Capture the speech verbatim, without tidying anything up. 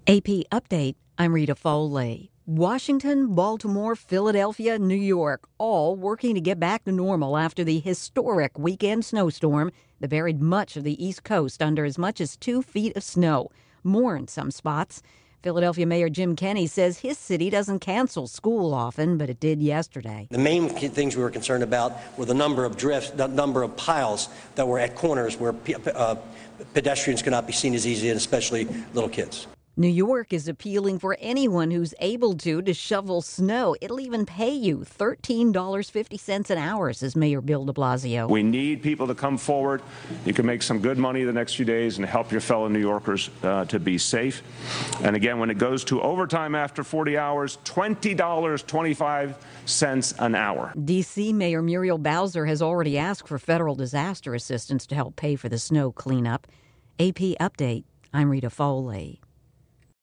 A P Update, I'm Rita Foley. Washington, Baltimore, Philadelphia, New York, all working to get back to normal after the historic weekend snowstorm that buried much of the East Coast under as much as two feet of snow, more in some spots. Philadelphia Mayor Jim Kenney says his city doesn't cancel school often, but it did yesterday. The main things we were concerned about were the number of drifts, the number of piles that were at corners where uh, pedestrians could not be seen as easy, and especially little kids. New York is appealing for anyone who's able to to shovel snow. It'll even pay you thirteen dollars and fifty cents an hour, says Mayor Bill de Blasio. We need people to come forward. You can make some good money the next few days and help your fellow New Yorkers uh, to be safe. And again, when it goes to overtime after forty hours, twenty dollars and twenty-five cents an hour. D C. Mayor Muriel Bowser has already asked for federal disaster assistance to help pay for the snow cleanup. A P Update, I'm Rita Foley.